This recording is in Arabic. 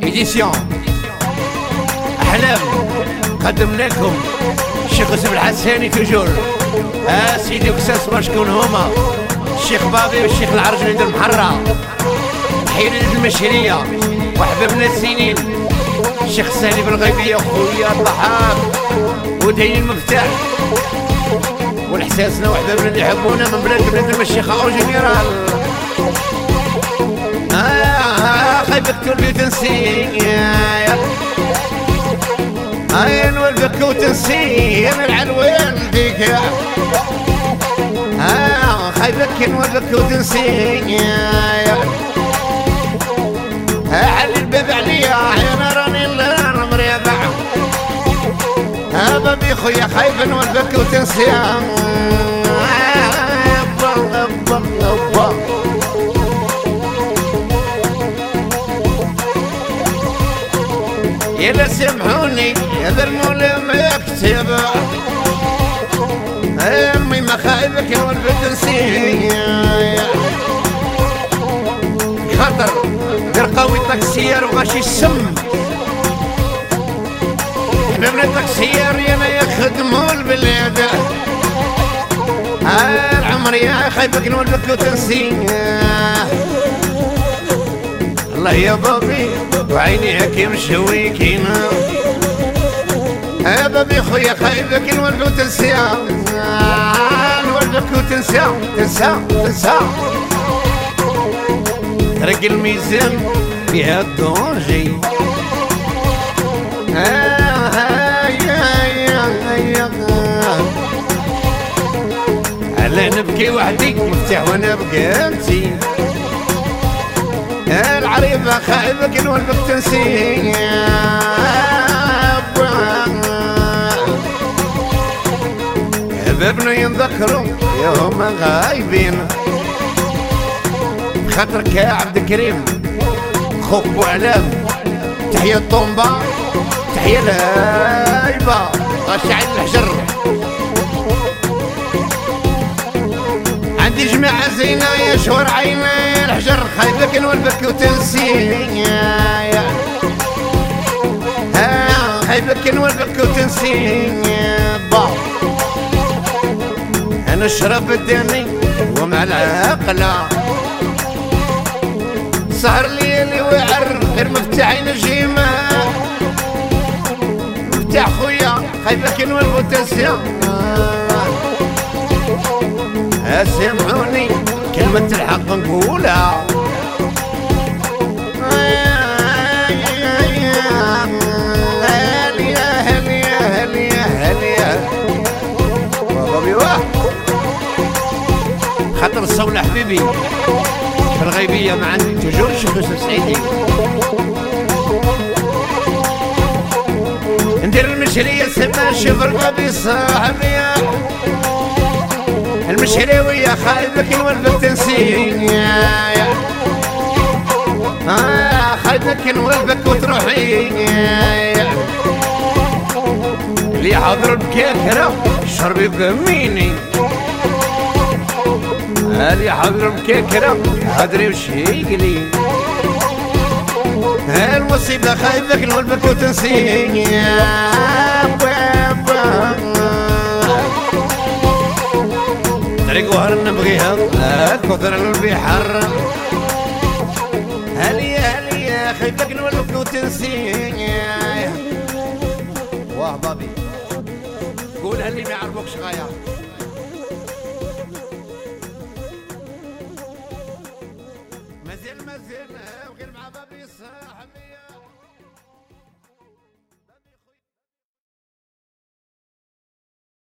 إديسيون أحلام قدم لكم الشيخ يوسف الحساني توجور. سيدي وكساس ما شكون هما الشيخ بابي والشيخ العرج وليد المحرة، حيلة المشهرية وحبابنا السنين الشيخ سالي بالغيبية وخويا الضحاك ودين المفتاح والحساسنا وحبابنا اللي يحبونا من بلاد المشيخة أو جنرال. خايبك تولي تنسي نولبك وتنسي من العنوان ديك. خايبك نولبك وتنسي علي الباب عليا انا راني مريضة. بابي خويا خايب نولبك وتنسي. يلا سامحوني هذا المولى ما يكتب. امي ما خايبك نولبك تنسي خاطر قوي تاكسير وغاشي السم. حبابنا التاكسير يانا يخدموا البلاد. العمر يا خايبك نولبك وتنسي. الله يا بابي وعينيك يمشويكين. بابي خويا خايبك نولبك وتنسي. نولبك وتنسى تنسى رق الميزان فيها الدونجي. على نبكي وحدي مفتاح وانا بقامتي. العريضة خايبك نولبك تنسي. بابنا ينذكروا يوم غايبين خاطرك يا عبد الكريم خوك بوعلام. تحية الطومبة تحية الهايبة غشعين الحجر. عندي جماعة زينة يا شهور عيني الحجر. خايبك نولبك وتنسي. خايبك نولبك وتنسي. انا الشرب الداني ومع العقلة سهر ليلي ويعر غير مفتاحي نجيمة. مفتاح خويا خايبك نولبك وتنسي. سامحوني كلمة الحق نقولها. خاطر الصولة حبيبي في الغيبية مع توجور الشيخ يوسف سعيدي. ندير المشرية سما شفر بابي صاحبي. المشريوية خايبك نولبك تنسي. خايبك نولبك وتروحي. اللي حاضر بكاكرة شربي بميني. اللي حاضر بكاكرة هدري وشيقلي. المصيبة خايبك نولبك وتنسي. طريق وهر نبغيها كثر البحر. هليا خايبك نولبك وتنسي. واه بابي قولها اللي ما يعرفوكش غاية.